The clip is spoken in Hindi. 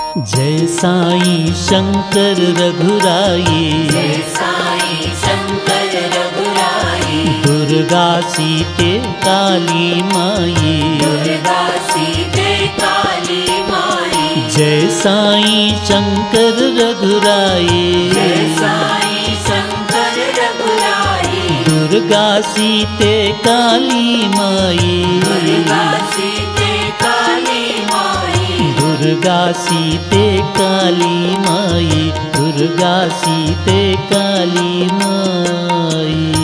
जय साईं शंकर रघुराई, जय साईं शंकर रघुराई। दुर्गा सीते काली माई, दुर्गा सीते काली माई। जय साईं शंकर रघुराई, जय साईं शंकर रघुराई। दुर्गा सीते काली माई, दुर्गा सीते काली माई। दुर्गा सीते काली माई, दुर्गा सीते काली माई।